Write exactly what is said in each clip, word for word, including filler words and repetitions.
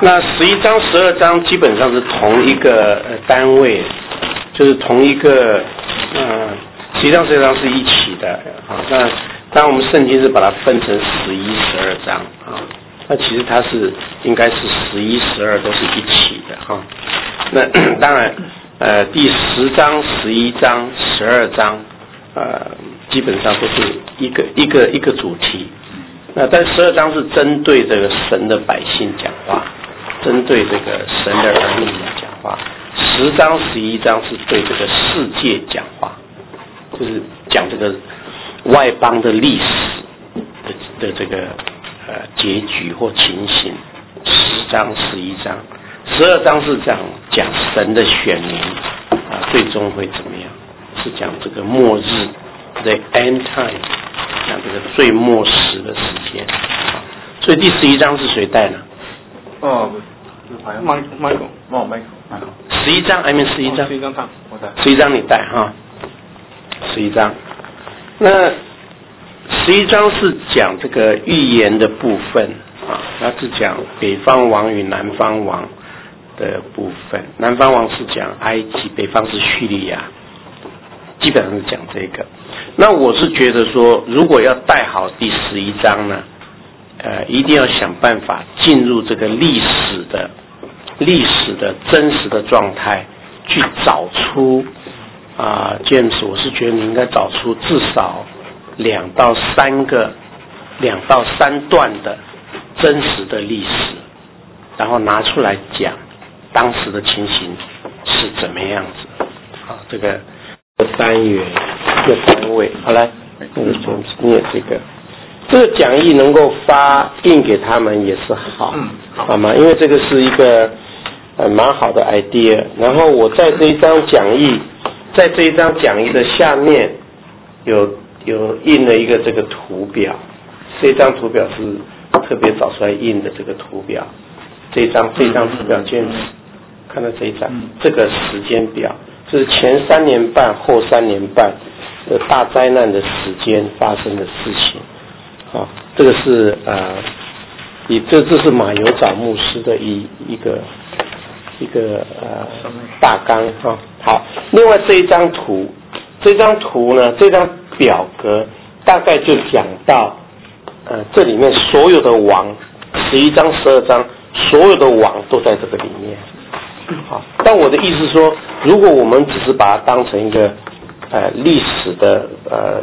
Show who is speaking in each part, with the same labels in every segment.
Speaker 1: 那十一章、十二章基本上是同一个单位，就是同一个，呃，十一章、十二章是一起的啊。那当然我们圣经是把它分成十一、十二章啊。那其实它是应该是十一、十二都是一起的哈。那当然，呃，第十章、十一章、十二章，呃，基本上都是一个一个一个主题。那但十二章是针对这个神的百姓讲话。针对这个神的儿女讲话，十章十一章是对这个世界讲话，就是讲这个外邦的历史的的这个呃结局或情形。十章十一章，十二章是讲讲神的选民啊，最终会怎么样？是讲这个末日 ，the end time， 讲这个最末时的时间。所以第十一章是谁带呢？
Speaker 2: 哦。Michael Michael 哦
Speaker 1: Michael 十一章 I mean 十一章
Speaker 2: 十一章我带
Speaker 1: 十一章你带哈十一章那十一章是讲这个预言的部分啊，它是讲北方王与南方王的部分，南方王是讲埃及，北方是叙利亚，基本上是讲这个。那我是觉得说，如果要带好第十一章呢，呃，一定要想办法进入这个历史的历史的真实的状态，去找出啊、呃、，James， 我是觉得你应该找出至少两到三个、两到三段的真实的历史，然后拿出来讲当时的情形是怎么样子。好，这个单元一个单位，好来，那个 James 念这个。这个讲义能够发印给他们也是好，
Speaker 2: 嗯，
Speaker 1: 好吗？因为这个是一个呃蛮好的 idea。然后我在这一张讲义，在这一张讲义的下面有有印了一个这个图表，这张图表是特别找出来印的这个图表。这张这张图表见看到这一张，这个时间表就是前三年半后三年半的大灾难的时间发生的事情。啊，这个是呃，以这这是马友藻牧师的一一个一个呃大纲哈、啊。好，另外这一张图，这张图呢，这张表格大概就讲到呃这里面所有的王，十一章、十二章，所有的王都在这个里面。好，但我的意思说，如果我们只是把它当成一个呃历史的呃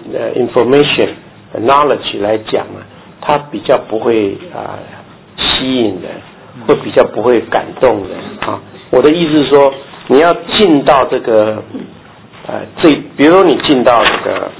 Speaker 1: information。knowledge 来讲呢，它比较不会啊、呃、吸引人，会比较不会感动人啊。我的意思是说，你要进到这个呃这，比如说你进到这个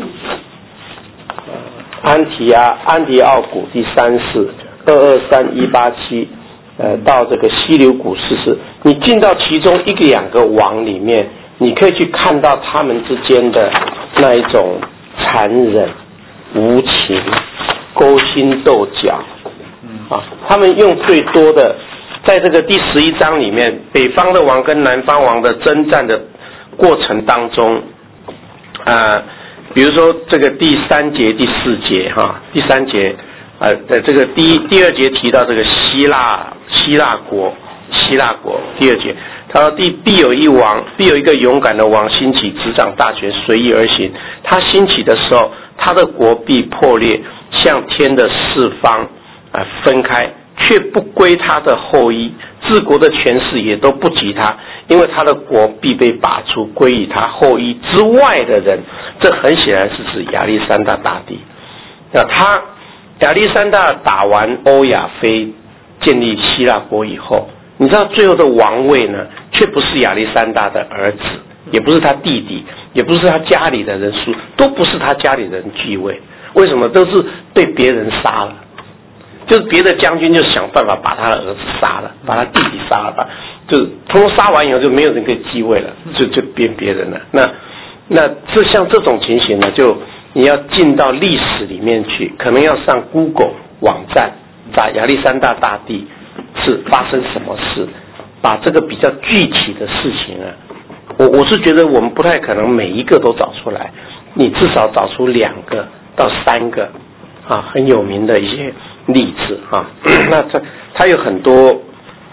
Speaker 1: 呃安提阿安提奥古第三世二二三一八七呃到这个希留古四世，你进到其中一个两个王里面，你可以去看到他们之间的那一种残忍。无情、勾心斗角，啊，他们用最多的，在这个第十一章里面，北方的王跟南方王的征战的过程当中，啊、呃，比如说这个第三节、第四节，哈，第三节，呃，的这个第一、第二节提到这个希腊、希腊国、希腊国，第二节，他说必必有一王，必有一个勇敢的王兴起，执掌大权，随意而行。他兴起的时候，他的国必破裂，向天的四方啊、呃、分开，却不归他的后裔，治国的权势也都不及他，因为他的国必被拔出，归于他后裔之外的人。这很显然是指亚历山大大帝。那他亚历山大打完欧亚非，建立希腊国以后，你知道最后的王位呢，却不是亚历山大的儿子，也不是他弟弟，也不是他家里的人属，都不是他家里的人继位。为什么？都是被别人杀了，就是别的将军就想办法把他的儿子杀了，把他弟弟杀了吧，就是通通杀完以后就没有人可以继位了，就就变别人了。那那这像这种情形呢，就你要进到历史里面去，可能要上 Google 网站打亚历山大大帝是发生什么事，把这个比较具体的事情啊，我我是觉得我们不太可能每一个都找出来，你至少找出两个到三个啊很有名的一些例子啊。那它它有很多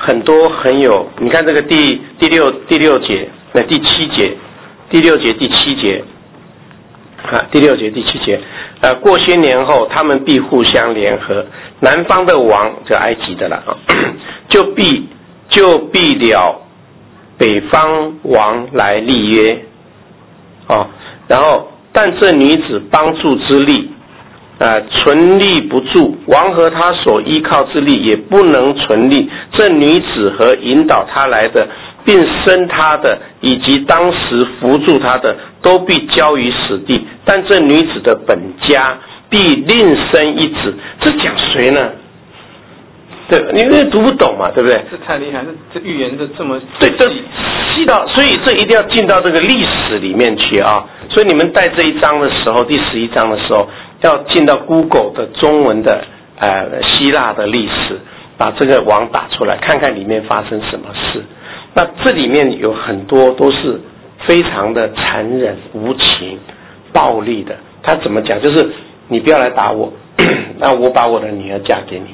Speaker 1: 很多很有，你看这个第第六第六节，那第七节，第六节第七节，啊，第六节第七节，呃，过些年后，他们必互相联合，南方的王，这埃及的了啊，就必就必了北方王来立约，哦，然后但这女子帮助之力。呃，存立不住，王和他所依靠之力也不能存立。这女子和引导他来的，并生他的，以及当时扶助他的，都必交于死地。但这女子的本家必另生一子。这讲谁呢？对，你因为读不懂嘛，对不对？
Speaker 2: 这太厉害，这这预言的这么
Speaker 1: 对，这细到，所以这一定要进到这个历史里面去啊。所以你们带这一章的时候，第十一章的时候。要进到 Google 的中文的呃希腊的历史，把这个网打出来，看看里面发生什么事。那这里面有很多都是非常的残忍、无情、暴力的。他怎么讲？就是你不要来打我，那我把我的女儿嫁给你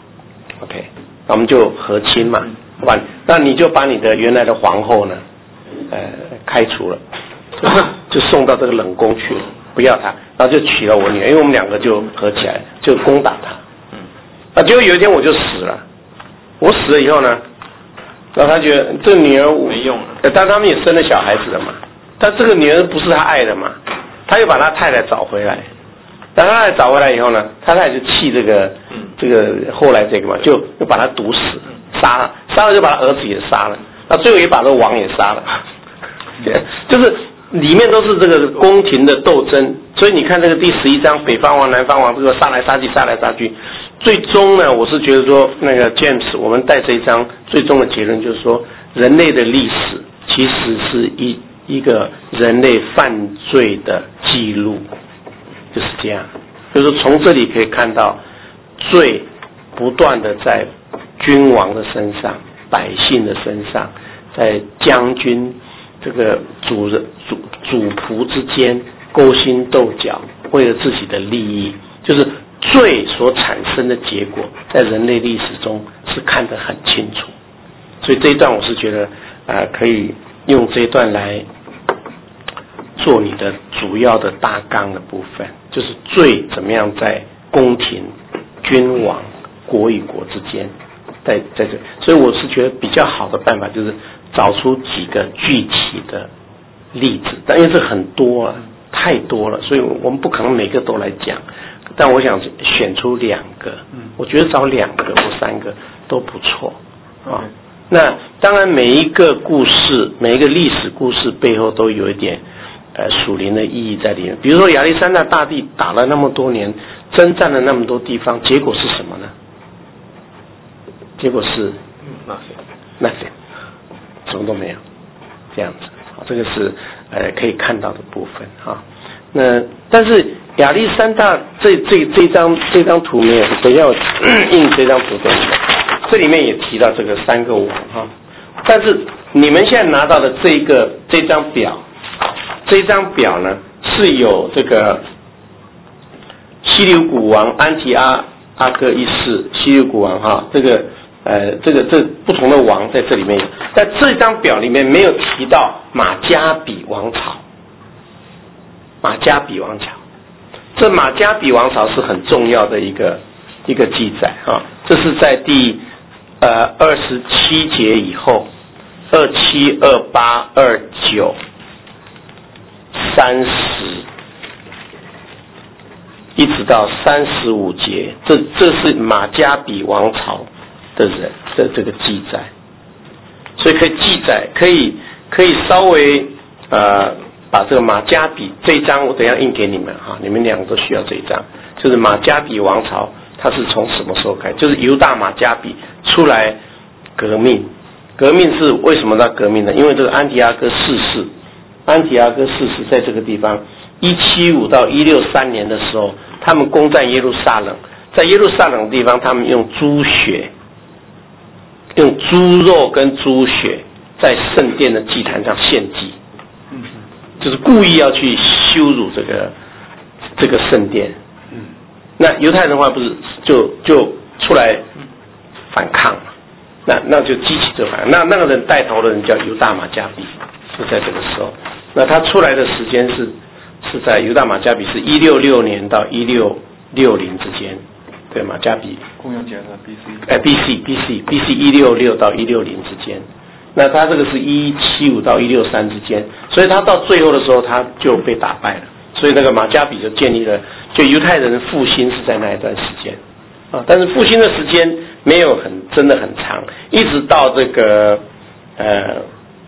Speaker 1: ，OK， 那我们就和亲嘛，好吧？那你就把你的原来的皇后呢，呃，开除了，就送到这个冷宫去了。不要他，然后就娶了我女儿，因为我们两个就合起来，就攻打他。嗯，啊，结果有一天我就死了。我死了以后呢，然后他觉得这女儿
Speaker 2: 没用了，
Speaker 1: 但他们也生了小孩子了嘛。但这个女儿不是他爱的嘛，他又把他太太找回来。当他太太找回来以后呢，他太太就气这个，嗯、这个后来这个嘛，就就把他毒死，杀了，杀了就把他儿子也杀了，那最后也把这个王也杀了。就是。里面都是这个宫廷的斗争，所以你看这个第十一章，北方王、南方王这个杀来杀去、杀来杀去，最终呢，我是觉得说，那个 James， 我们带这一章最终的结论就是说，人类的历史其实是一一个人类犯罪的记录，就是这样。就是从这里可以看到，罪不断的在君王的身上、百姓的身上，在将军。这个主人主主仆之间勾心斗角，为了自己的利益，就是罪所产生的结果，在人类历史中是看得很清楚。所以这一段我是觉得，呃，可以用这一段来做你的主要的大纲的部分，就是罪怎么样在宫廷、君王、国与国之间，在在这，所以我是觉得比较好的办法就是。找出几个具体的例子，但因为这很多了，太多了，所以我们不可能每个都来讲。但我想选出两个，我觉得找两个或三个都不错啊。那当然，每一个故事，每一个历史故事背后都有一点呃属灵的意义在里面。比如说亚历山大大帝打了那么多年，征战了那么多地方，结果是什么呢？结果是 nothing nothing。什么都没有，这样子，这个是呃可以看到的部分啊。那但是亚历山大这这这张这张图没有，等一下我印这张图给你们，这里面也提到这个三个王哈。但是你们现在拿到的这一个这张表，这张表呢是有这个西流古王安提阿阿哥一世，西流古王哈这个。呃，这个这不同的王在这里面有，在这张表里面没有提到马加比王朝。马加比王朝，这马加比王朝是很重要的一个一个记载啊。这是在第呃二十七节以后，二七、二八、二九、三十，一直到三十五节，这这是马加比王朝。的人的这个记载，所以可以记载，可以可以稍微呃把这个马加比这一章，我等一下印给你们哈，你们两个都需要这一章，就是马加比王朝它是从什么时候开始？就是犹大马加比出来革命，革命是为什么要革命呢？因为这个安提阿哥逝世，安提阿哥逝世在这个地方一七五到一六三年的时候，他们攻占耶路撒冷，在耶路撒冷的地方，他们用猪血。用猪肉跟猪血在圣殿的祭坛上献祭，就是故意要去羞辱这个这个圣殿。那犹太人的话不是就就出来反抗嘛？ 那那就激起这反应。那那个人带头的人叫犹大马加比，是在这个时候。那他出来的时间是是在犹大马加比是一六六年到一六六零之间，对，马加比
Speaker 2: 公元节的 B C，
Speaker 1: 哎 B C B C B C 一六六到一六零之间。那他这个是一七五到一六三之间，所以他到最后的时候他就被打败了。所以那个马加比就建立了，就犹太人的复兴是在那一段时间啊，但是复兴的时间没有很真的很长，一直到这个呃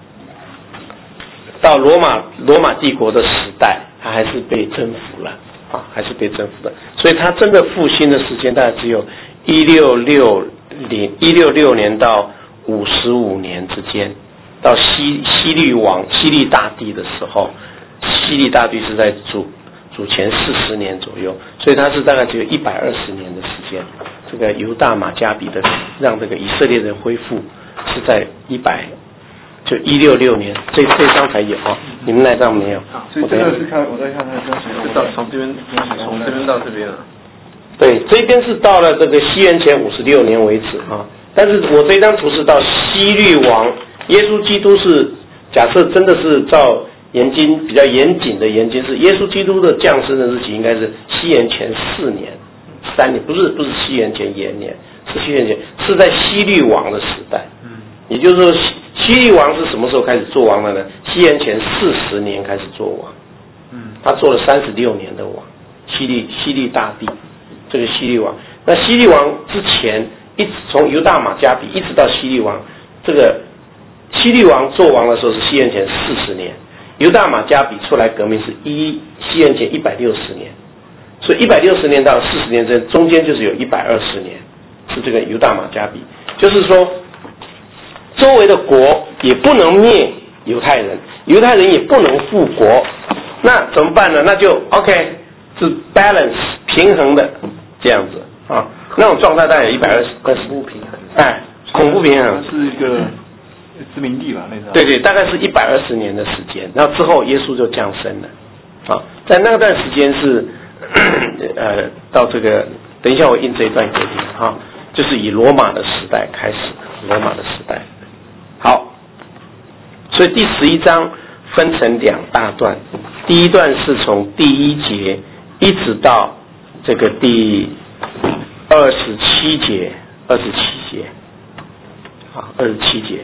Speaker 1: 到罗马罗马帝国的时代，他还是被征服了啊，还是被征服的。所以他真的复兴的时间大概只有一六六零一六六年到五十五年之间，到西西律王西律大帝的时候，西律大帝是在主主前四十年左右，所以他是大概只有一百二十年的时间。这个犹大马加比的让这个以色列人恢复是在一百就一六六年，这这张才有啊，你们那张没有。
Speaker 2: 所以这个是看我在看那个是到从这边从这边到这边了。
Speaker 1: 对，这边是到了这个西元前五十六年为止啊。但是我这张图是到西律王，耶稣基督是假设真的是照严经比较严谨的严经，是耶稣基督的降生的日期应该是西元前四年、三年，不是不是西元前元年，是西元前，是在西律王的时代。嗯，也就是说西西律王是什么时候开始做王的呢？西元前四十年开始做王。嗯，他做了三十六年的王，西律西律大帝，这个西律王。那西律王之前。一直从犹大马加比一直到西律王，这个西律王做王的时候是西元前四十年，犹大马加比出来革命是一西元前一百六十年，所以一百六十年到四十年这中间就是有一百二十年，是这个犹大马加比，就是说周围的国也不能灭犹太人，犹太人也不能复国，那怎么办呢？那就 OK 是 balance 平衡的这样子啊。那种状态大概有一百二十，
Speaker 2: 恐怖平衡，
Speaker 1: 哎，恐怖平衡
Speaker 2: 是一个殖民地吧，那个。
Speaker 1: 对对，大概是一百二十年的时间，然后之后耶稣就降生了，啊，在那段时间是，呃，到这个，等一下我印这一段给你哈、啊，就是以罗马的时代开始，罗马的时代，好，所以第十一章分成两大段，第一段是从第一节一直到这个第。二十七节，二十七节，啊，二十七节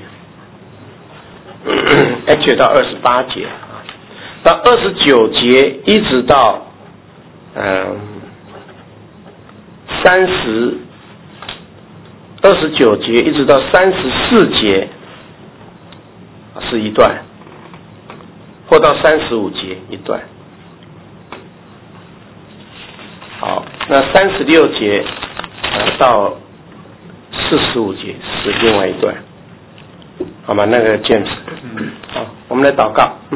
Speaker 1: ，actually 到二十八节啊，到二十九节一直到嗯三十，二十九节一直到三十四节是一段，或到三十五节一段。好，那三十六节。呃，到四十五节是另外一段，好吗？那个 James， 好，我们来祷告。嗯，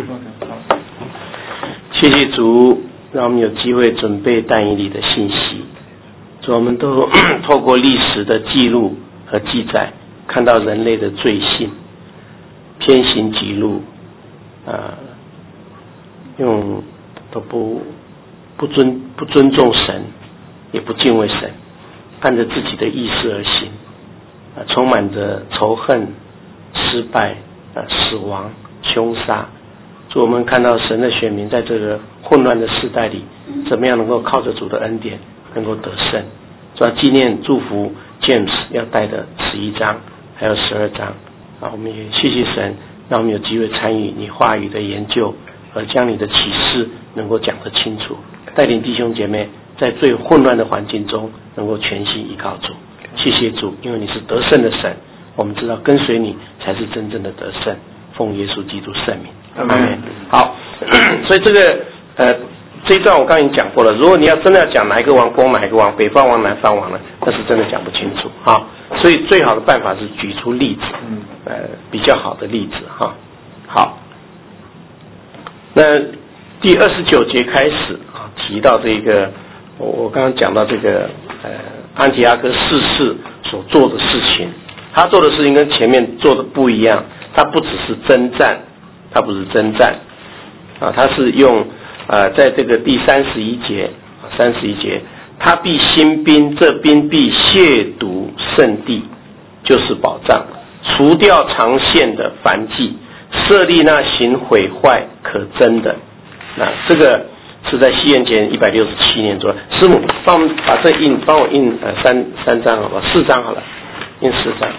Speaker 1: 谢谢主，让我们有机会准备但以理的信息。主，我们都透过历史的记录和记载，看到人类的罪性、偏行己路，呃，用都不不尊不尊重神，也不敬畏神。按着自己的意识而行，啊，充满着仇恨、失败、啊，死亡、凶杀。主，我们看到神的选民在这个混乱的时代里，怎么样能够靠着主的恩典能够得胜？主要纪念祝福 James 要带的十一章，还有十二章。啊，我们也谢谢神，让我们有机会参与你话语的研究，而将你的启示能够讲得清楚，带领弟兄姐妹。在最混乱的环境中，能够全心依靠主。谢谢主，因为你是得胜的神，我们知道跟随你才是真正的得胜。奉耶稣基督圣名，阿门。好，所以这个呃这一段我刚才已经讲过了。如果你要真的要讲哪一个王攻哪一个王，北方王南方王呢，那是真的讲不清楚哈。所以最好的办法是举出例子，呃比较好的例子哈。好，那第二十九节开始啊，提到这个。我我刚刚讲到这个呃安提阿哥四世所做的事情，他做的事情跟前面做的不一样，他不只是征战，他不是征战啊，他是用呃在这个第三十一节，三十一节，他必兴兵，这兵必亵渎圣地， 就是保障，除掉长线的凡迹，设立那行毁坏可憎的。那这个是在西元前一百六十七年左右。师母，帮我们把这印，帮我印呃三三张好吧，四张好了，印四张。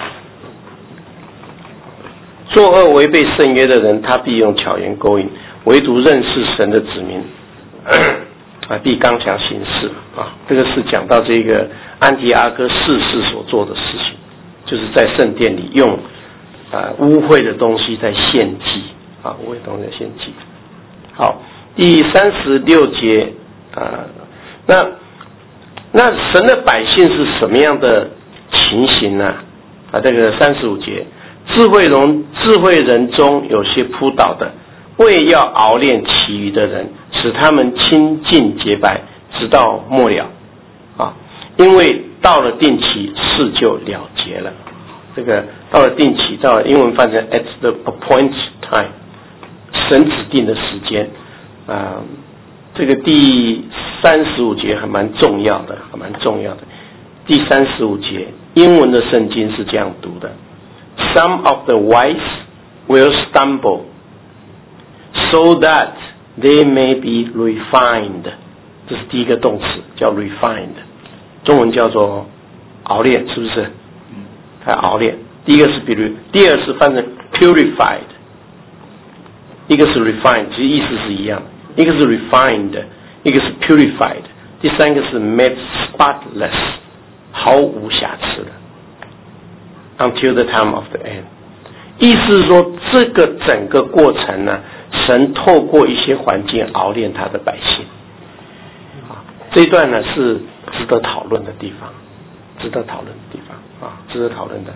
Speaker 1: 作恶违背圣约的人，他必用巧言勾引；唯独认识神的子民，啊，必刚强行事啊。这个是讲到这个安提阿哥四世所做的事情，就是在圣殿里用啊污秽的东西在献祭啊，污秽的东西在献祭。好，第三十六节啊，那那神的百姓是什么样的情形呢？啊，这个三十五节。智慧人智慧人中有些扑倒的，为要熬炼其余的人，使他们清净洁白，直到末了啊！因为到了定期，事就了结了。这个到了定期，到了英文翻成 at the appointed time， 神指定的时间啊。这个第三十五节还蛮重要的，还蛮重要的。第三十五节，英文的圣经是这样读的。Some of the wise will stumble, so that they may be refined. 这是第一个动词，叫 refined， 中文叫做熬炼，是不是？它熬炼。第一个是比如，第二是翻成 purified， 一个是 refined， 其实意思是一样，一个是 refined， 一个是 purified， 第三个是 made spotless， 毫无瑕疵的。Until the time of the end， 意思是说，这个整个过程呢，神透过一些环境熬炼他的百姓。啊，这一段呢是值得讨论的地方，值得讨论的地方啊，值得讨论的。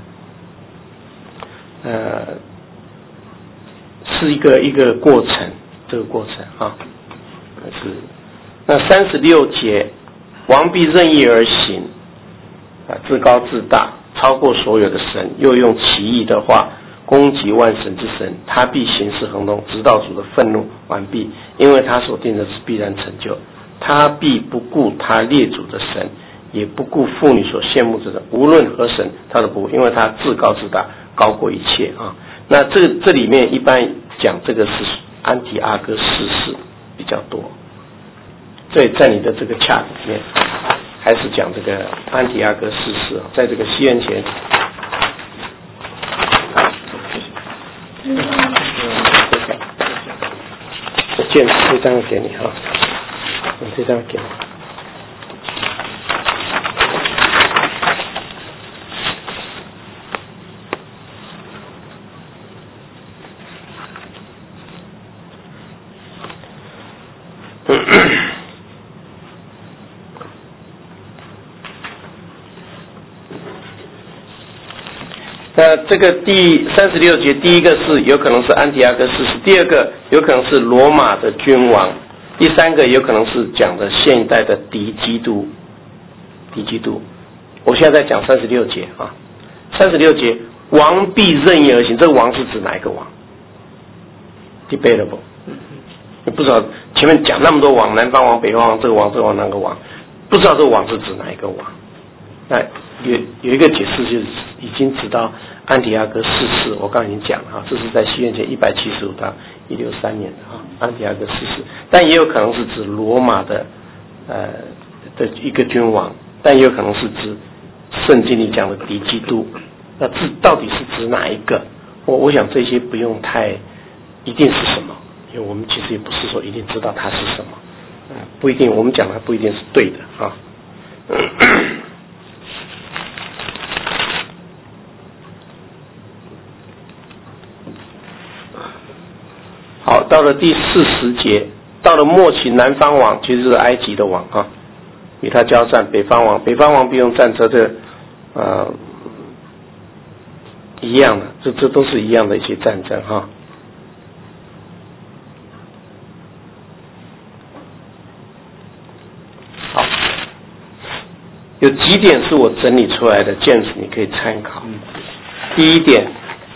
Speaker 1: 呃，是一个一个过程，这个过程啊，是。那三十六节，王必任意而行，啊，自高自大。超过所有的神，又用奇异的话攻击万神之神，他必行事亨通，直到主的愤怒完毕，因为他所定的是必然成就。他必不顾他列祖的神，也不顾妇女所羡慕着的，无论何神他都不顾，因为他自高自大，高过一切啊。那这这里面一般讲这个是安提阿哥四世比较多，所以在你的这个 chart 里面还是讲这个安提阿哥四世，在这个西元前，嗯，这件这张给你哈，我这张给你。那这个第三十六节，第一个是有可能是安提阿哥四世，第二个有可能是罗马的君王，第三个有可能是讲的现代的敌基督，敌基督。我现在在讲三十六节啊，三十六节，王必任意而行，这个王是指哪一个王 ？Debatable， 你不知道前面讲那么多王，南方王、北方王，这个王、这个王、那个王，不知道这个王是指哪一个王？那有有一个解释就是已经知道安提阿哥四世，我刚才已经讲了啊，这是在西元前一百七十五到一六三年的啊，安提阿哥四世，但也有可能是指罗马的呃的一个君王，但也有可能是指圣经里讲的敌基督。那这到底是指哪一个？我我想这些不用太一定是什么，因为我们其实也不是说一定知道它是什么，呃，不一定，我们讲它不一定是对的啊。好，到了第四十节，到了末期，南方王其实是埃及的王啊，与他交战。北方王，北方王必用战车，这呃一样的，这这都是一样的一些战争哈。好，有几点是我整理出来的，见识你可以参考。第一点。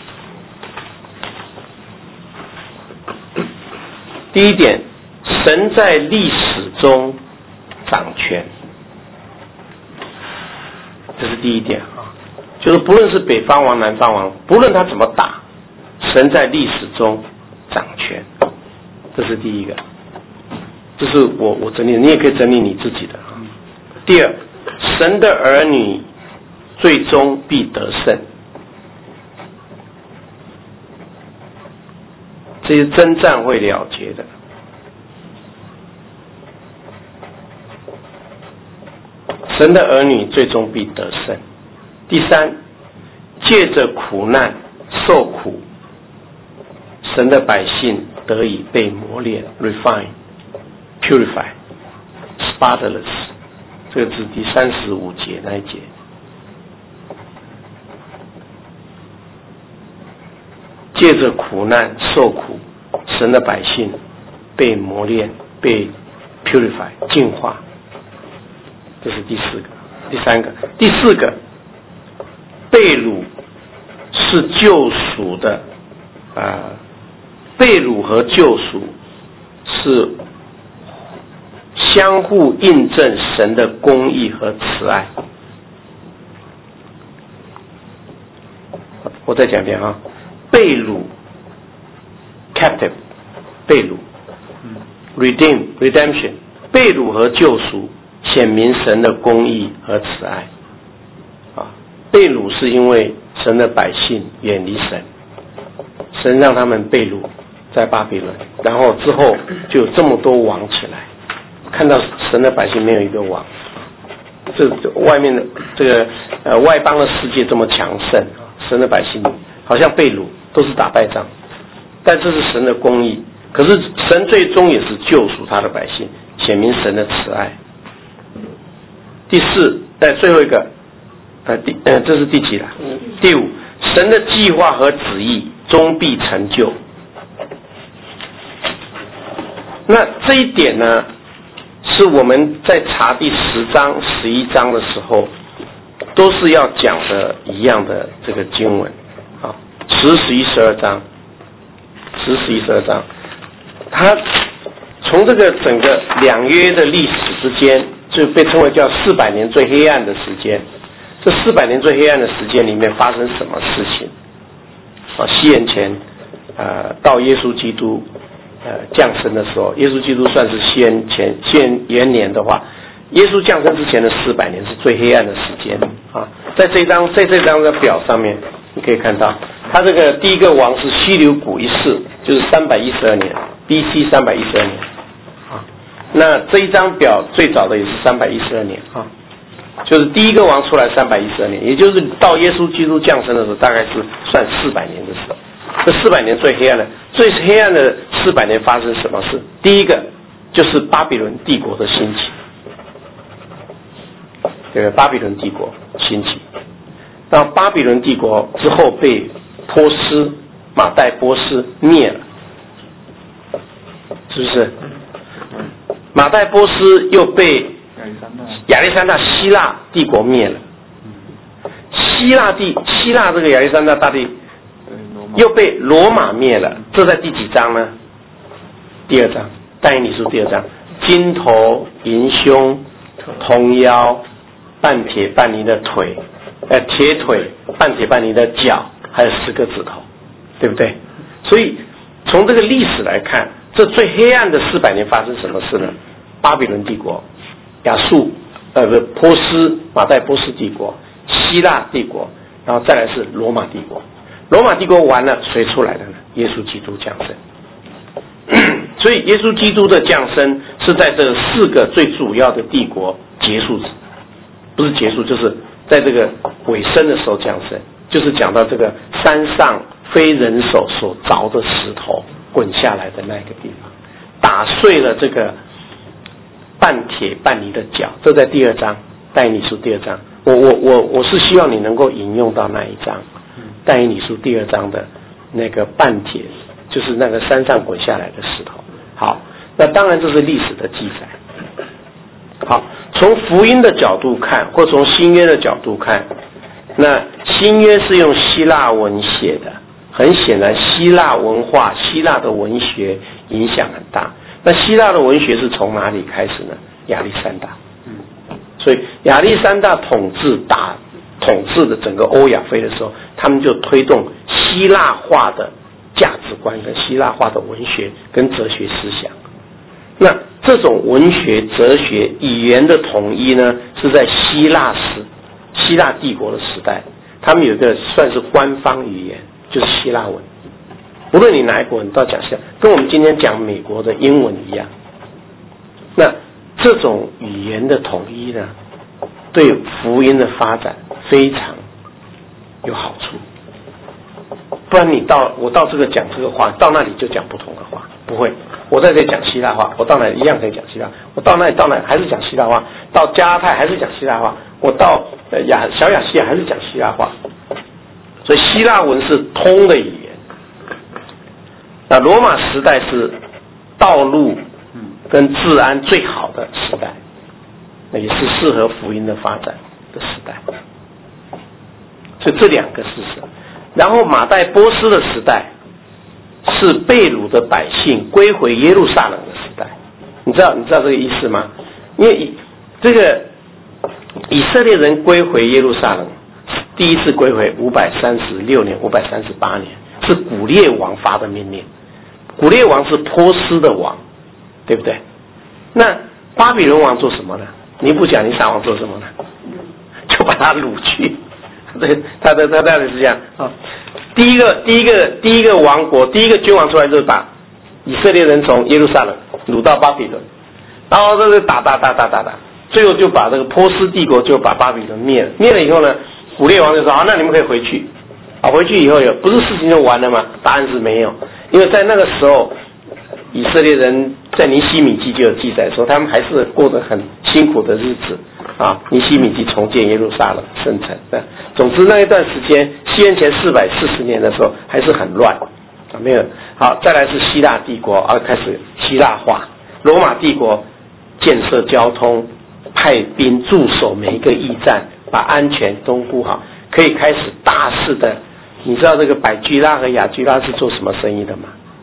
Speaker 1: 第一点，神在历史中掌权，这是第一点啊。 就是不论是北方王、南方王，不论他怎么打，神在历史中掌权，这是第一个。这是我我整理的，你也可以整理你自己的。第二，神的儿女最终必得胜，这些征战会了结的。神的儿女最终必得胜。第三，借着苦难受苦，神的百姓得以被磨练 refine、purify、spotless， 这个是第三十五节那一节。借着苦难受苦，神的百姓被磨练、被 purify 净化，这是第四个。第三个，第四个，被掳是救赎的啊、呃，被掳和救赎是相互印证神的公义和慈爱。我再讲一遍啊，被掳 captive 被掳 redeem redemption 被掳和救赎显明神的公义和慈爱啊，被掳是因为神的百姓远离神，神让他们被掳在巴比伦，然后之后就有这么多王起来，看到神的百姓没有一个王，这外面的这个呃外邦的世界这么强盛，神的百姓好像被掳，都是打败仗，但这是神的公义。可是神最终也是救赎他的百姓，显明神的慈爱。第四，在最后一个，呃，第呃，这是第几了？第五，神的计划和旨意终必成就。那这一点呢，是我们在查第十章、十一章的时候，都是要讲的一样的这个经文啊，十、十一、十二章，十、十一、十二章，它从这个整个两约的历史之间，就被称为叫四百年最黑暗的时间。这四百年最黑暗的时间里面发生什么事情？啊，西元前呃到耶稣基督呃降生的时候，耶稣基督算是西元前西元元年的话，耶稣降生之前的四百年是最黑暗的时间啊。在这张在这张的表上面，你可以看到，他这个第一个王是希留古一世，就是三百一十二年 B C 三百一十二年啊。那这一张表最早的也是三百一十二年啊，就是第一个王出来三百一十二年，也就是到耶稣基督降生的时候，大概是算四百年的时候。这四百年最黑暗的、最黑暗的四百年发生什么事？第一个就是巴比伦帝国的兴起，这个巴比伦帝国兴起，到巴比伦帝国之后被波斯马代波斯灭了，是不是？马代波斯又被亚历山大希腊帝国灭了，希腊帝希腊这个亚历山大大帝又被罗马灭了，这在第几章呢？第二章，但以理书第二章，金头银胸铜腰半铁半泥的腿，呃铁腿半铁半泥的脚，还有十个指头，对不对？所以从这个历史来看，这最黑暗的四百年发生什么事呢？巴比伦帝国、亚述呃不波斯马代波斯帝国、希腊帝国，然后再来是罗马帝国。罗马帝国完了，谁出来的呢？耶稣基督降生。所以耶稣基督的降生是在这四个最主要的帝国结束，不是结束，就是在这个尾声的时候降生，就是讲到这个山上非人手所凿的石头滚下来的那个地方，打碎了这个半铁半泥的脚，这在第二章，但以理书第二章。我我我我是希望你能够引用到那一章。但以理书第二章的那个半铁，就是那个山上滚下来的石头。好，那当然这是历史的记载。好，从福音的角度看，或从新约的角度看，那新约是用希腊文写的，很显然希腊文化、希腊的文学影响很大。那希腊的文学是从哪里开始呢？亚历山大。所以亚历山大统治打统治的整个欧亚非的时候，他们就推动希腊化的价值观跟希腊化的文学跟哲学思想。那这种文学、哲学、语言的统一呢，是在希腊时、希腊帝国的时代，他们有一个算是官方语言，就是希腊文。无论你哪一国人都要讲希腊，跟我们今天讲美国的英文一样。那这种语言的统一呢，对福音的发展非常有好处。不然你到我到这个讲这个话，到那里就讲不同的话，不会。我在这里讲希腊话，我到那里一样可以讲希腊。我到那里到那里还是讲希腊话，到加拉太还是讲希腊话，我到呃亚小亚细亚还是讲希腊话。所以希腊文是通的语言。那罗马时代是道路跟治安最好的时代，那也是适合福音的发展的时代。所以这两个事实。然后马代波斯的时代是被掳的百姓归回耶路撒冷的时代，你知道你知道这个意思吗？因为这个以色列人归回耶路撒冷，第一次归回五百三十六年、五百三十八年，是古列王发的命令。古列王是波斯的王，对不对？那巴比伦王做什么呢？尼布甲尼撒王做什么呢？就把他掳去。对，他的他大概是这样啊。第一个第一个第一个王国，第一个君王出来就是把以色列人从耶路撒冷掳到巴比伦，然后这个打打打打打打，最后就把这个波斯帝国就把巴比伦灭了。灭了以后呢，古列王就说啊，那你们可以回去。啊，回去以后有不是事情就完了吗？答案是没有，因为在那个时候，以色列人在尼希米记就有记载说，他们还是过得很辛苦的日子啊。尼希米记重建耶路撒冷圣城的，总之那一段时间，西元前四百四十年的时候还是很乱啊，没有好。再来是希腊帝国啊，开始希腊化，罗马帝国建设交通，派兵驻守每一个驿站，把安全都顾好，可以开始大肆的。你知道这个百居拉和雅居拉是做什么生意的吗？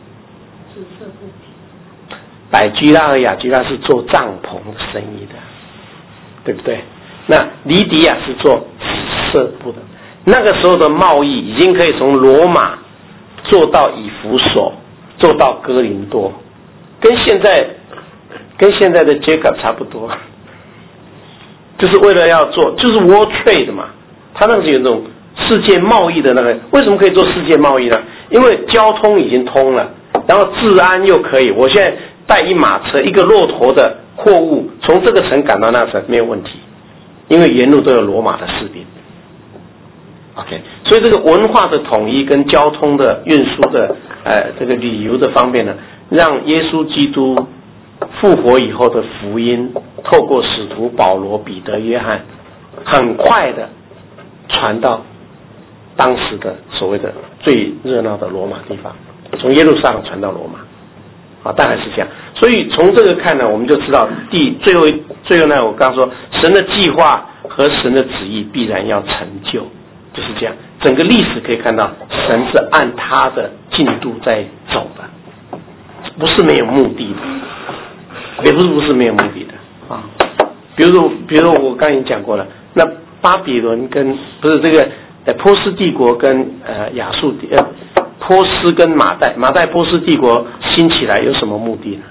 Speaker 1: 百居拉和雅居拉是做帐篷的生意的，对不对？那黎迪亚是做紫色布的。那个时候的贸易已经可以从罗马做到以弗所，做到哥林多，跟现在跟现在的 Jacob 差不多，就是为了要做，就是 World Trade 嘛。他那个是有那种世界贸易的那个，为什么可以做世界贸易呢？因为交通已经通了，然后治安又可以。我现在带一马车、一个骆驼的货物从这个城赶到那城没有问题，因为沿路都有罗马的士兵。OK， 所以这个文化的统一跟交通的运输的呃这个旅游的方面呢，让耶稣基督复活以后的福音透过使徒保罗、彼得、约翰，很快的传到当时的所谓的最热闹的罗马地方，从耶路撒冷传到罗马，啊，大概是这样。所以从这个看呢，我们就知道第最后最后呢，我刚刚说神的计划和神的旨意必然要成就，就是这样。整个历史可以看到，神是按他的进度在走的，不是没有目的的，也不是不是没有目的的啊。比如说，比如说我刚才已经讲过了，那巴比伦跟不是这个。呃，波斯帝国跟呃亚述呃波斯跟马代马代波斯帝国兴起来有什么目的呢？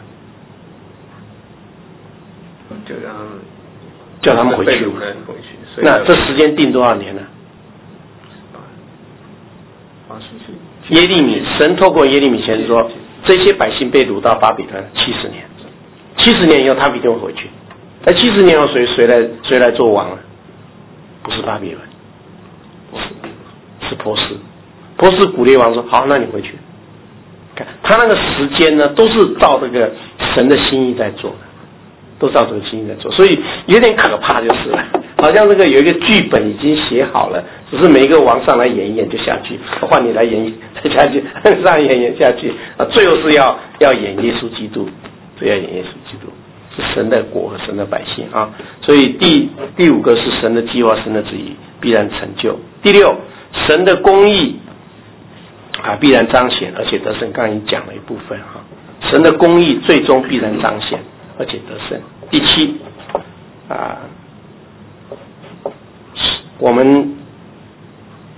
Speaker 2: 就让
Speaker 1: 叫他们回去。那这时间定多少年呢？耶利米神透过耶利米先知说，这些百姓被掳到巴比伦七十年，七十年以后他们一定会回去。那七十年后谁谁来谁来做王呢？不是巴比伦。是波斯，波斯古列王说好，那你回去。看他那个时间呢，都是照这个神的心意在做的，都照这个心意在做，所以有点可怕就是了，好像这个有一个剧本已经写好了，只是每一个王上来演一演就下去，换你来演再下去，上演演下去啊，最后是要要演耶稣基督，最要演耶稣基督，是神的国和神的百姓啊。所以第第五个是神的计划，神的旨意必然成就。第六，神的公义啊必然彰显，而且得胜。刚才已经讲了一部分哈，神的公义最终必然彰显，而且得胜。第七啊，我们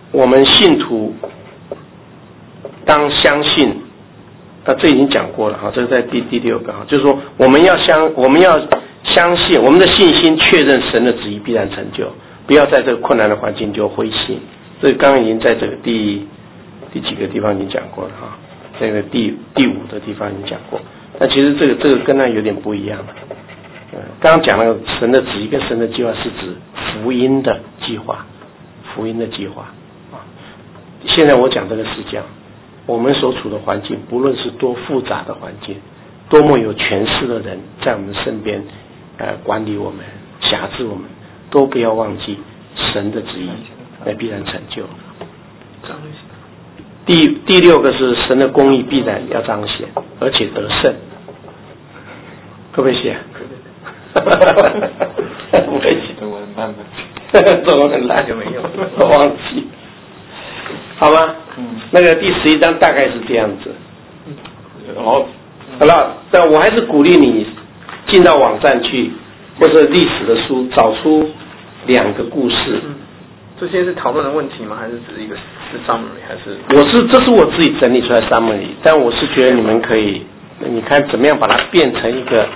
Speaker 1: 我们信徒当相信，那这已经讲过了哈，这是在第第六个哈，就是说我们要相我们要相信我们的信心确认神的旨意必然成就，不要在这个困难的环境就灰心。这刚刚已经在这个第第几个地方已经讲过了哈，这个第第五的地方已经讲过。那其实这个这个跟那有点不一样了。呃，刚刚讲了神的旨意跟神的计划是指福音的计划，福音的计划啊。现在我讲这个是讲我们所处的环境，不论是多复杂的环境，多么有权势的人在我们身边呃管理我们、辖制我们，都不要忘记神的旨意那必然成就。第第六个是神的公义必然要彰显，而且得胜。可不可以写？不可以写，
Speaker 2: 中文很烂的，
Speaker 1: 中文很烂
Speaker 2: 就没用，
Speaker 1: 我忘记，好吗？嗯，那个第十一章大概是这样子。好，好了，但我还是鼓励你进到网站去，或者历史的书，找出两个故事。
Speaker 2: 嗯，这些是讨论的问题吗？还是只是一个是 summary？ 还是？
Speaker 1: 我是这是我自己整理出来 summary， 但我是觉得你们可以，你看怎么样把它变成一个，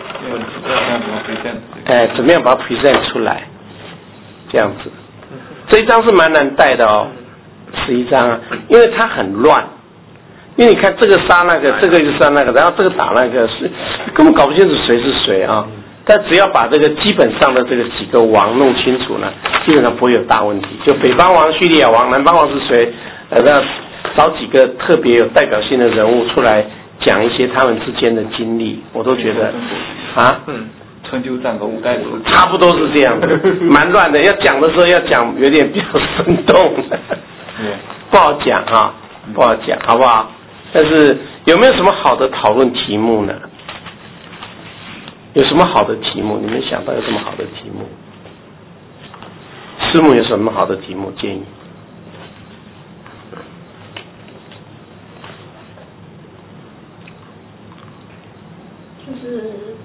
Speaker 1: 哎，怎么样把它 present 出来，这样子。这一章是蛮难带的哦，十一章啊，因为它很乱。因为你看这个杀那个，这个就杀那个，然后这个打那个，是根本搞不清楚谁是谁啊。但只要把这个基本上的这个几个王弄清楚呢，基本上不会有大问题。就北方王叙利亚王，南方王是谁？呃，那找几个特别有代表性的人物出来讲一些他们之间的经历，我都觉得啊，
Speaker 2: 嗯，春秋战国五代史
Speaker 1: 差不多是这样的，蛮乱的。要讲的时候要讲有点比较生动，不好讲啊，不好讲，好不好？但是有没有什么好的讨论题目呢？有什么好的题目？你们想到有什么好的题目？师母有什么好的题目建议？
Speaker 3: 就是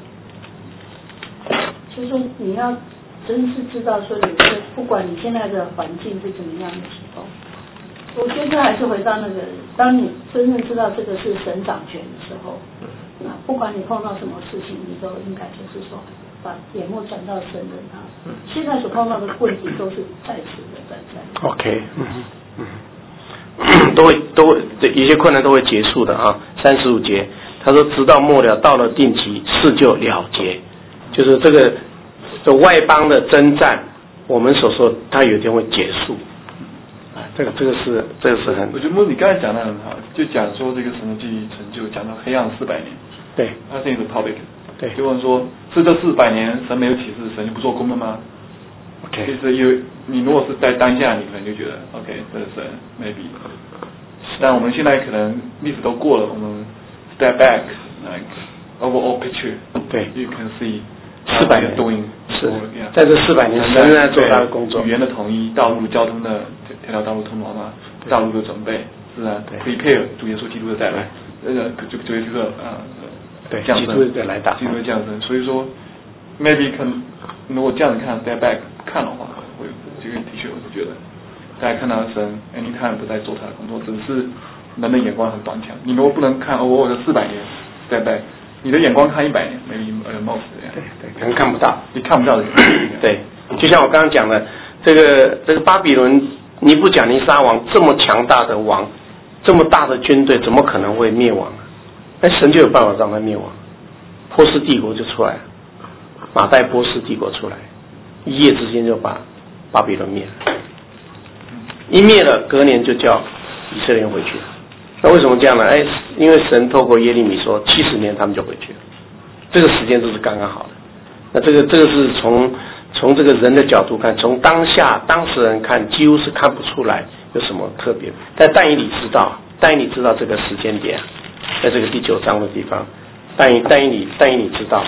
Speaker 3: 就是说你要真是知道说你是不管你现在的环境是怎么样的时候，我觉得还是回到那个，当你真正知道这个是神掌权的时候，那不管你碰到什么事情，你都应该就是说把眼目转到神的那。现在所碰到的问题都是在此的在在。
Speaker 1: OK， 嗯嗯，都会都会一些困难都会结束的啊。三十五节，他说直到末了，到了定期，事就了结，就是这个这外邦的征战，我们所说它有一天会结束。这个这个是这个是很，
Speaker 4: 我觉得你刚才讲的很好，就讲说这个神的记忆成就，讲到黑暗四百年，
Speaker 1: 对，
Speaker 4: 它是一个 topic，
Speaker 1: 对，
Speaker 4: 就问说是这四百年神没有启示，神就不做工了吗
Speaker 1: ？OK，
Speaker 4: 其实有你如果是在当下，你可能就觉得 OK， 这是神 maybe， 但我们现在可能历史都过了，我们 step back like overall picture，
Speaker 1: 对
Speaker 4: ，you can see
Speaker 1: 四百年
Speaker 4: doing
Speaker 1: 是，在这四百年神仍然做他的工作，
Speaker 4: 语言的统一，道路交通的条条道路通罗马，道路的准备，是啊 ，prepare 主耶稣基督的再来，呃，主主耶稣的啊，
Speaker 1: 对，
Speaker 4: 降生，
Speaker 1: 基督的来打，
Speaker 4: 基督的降生，所以说 maybe 可能如果这样子看 step back 看的话，我这个的确我是觉得，大家看到神 anytime 都在做他的工作，只是人的眼光很短浅，你如果不能看哦，我的四百年 step back。你的眼光看一百年 ，maybe most 这样，
Speaker 1: 对对，可能看不到，
Speaker 4: 你看不到的。
Speaker 1: 对，就像我刚刚讲的，这个这个巴比伦尼布甲尼撒王这么强大的王，这么大的军队，怎么可能会灭亡呢？那神就有办法让他灭亡，波斯帝国就出来了，马代波斯帝国出来，一夜之间就把巴比伦灭了，一灭了，隔年就叫以色列人回去了。那为什么这样呢？哎，因为神透过耶利米说，七十年他们就回去了，这个时间都是刚刚好的。那这个这个是从从这个人的角度看，从当下当事人看，几乎是看不出来有什么特别。但但以理知道，但以理知道这个时间点，在这个第九章的地方，但以但以理但以理知道，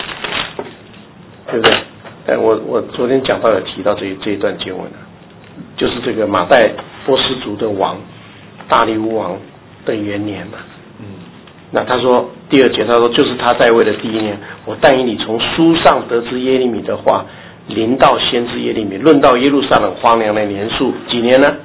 Speaker 1: 对不对？但我我昨天讲到有提到这一这一段经文了，就是这个马代波斯族的王大利乌王的元年嘛，嗯，那他说第二节他说就是他在位的第一年，我但以理从书上得知耶利米的话，临到先知耶利米，论到耶路撒冷荒凉的年数几年呢？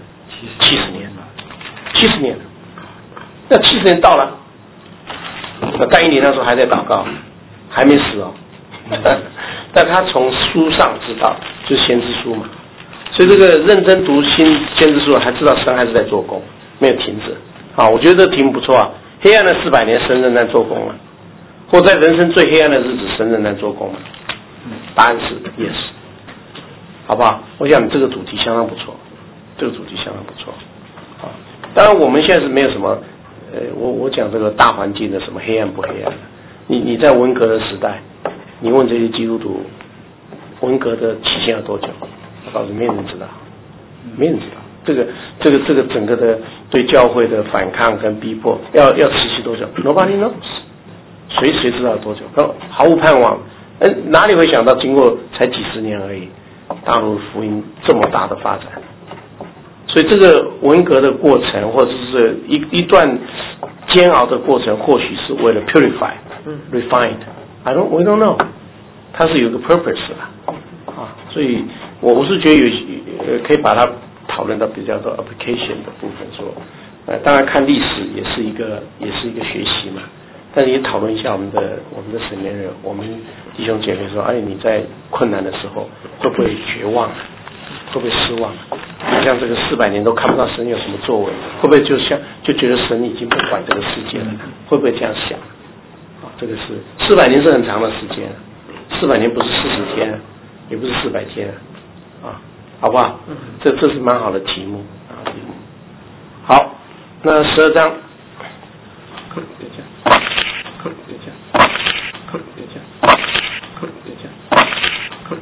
Speaker 1: 七十年，七十年，那七十年到了，那但以理那时候还在祷告，还没死哦，但他从书上知道，就是先知书嘛，所以这个认真读新先知书，还知道神还是在做工，没有停止啊。我觉得这个题目不错啊，黑暗的四百年，神仍然做工了，或在人生最黑暗的日子，神仍然做工了。答案是 yes， 好不好？我想这个主题相当不错，这个主题相当不错啊。当然我们现在是没有什么，呃，我我讲这个大环境的什么黑暗不黑暗的。你你在文革的时代，你问这些基督徒，文革的期限有多久？我告诉你，没人知道，没人知道。这个这个这个整个的对教会的反抗跟逼迫，要要持续多久 ？Nobody knows， 谁谁知道多久？毫无盼望。嗯，哪里会想到经过才几十年而已，大陆福音这么大的发展？所以这个文革的过程，或者是一一段煎熬的过程，或许是为了 purify、refined。I don't, we don't know， 它是有个 purpose 的啊。所以我我是觉得有呃可以把它讨论到比较多 application 的部分说，呃，当然看历史也是一个也是一个学习嘛。但是也讨论一下我们的我们的神年人，我们弟兄姐妹说，哎，你在困难的时候会不会绝望？会不会失望？像这个四百年都看不到神有什么作为，会不会就像就觉得神已经不管这个世界了？会不会这样想？啊，这个是四百年是很长的时间，四百年不是四十天，也不是四百天，啊，好不好？这这是蛮好的题目啊，题目。好，那十二章。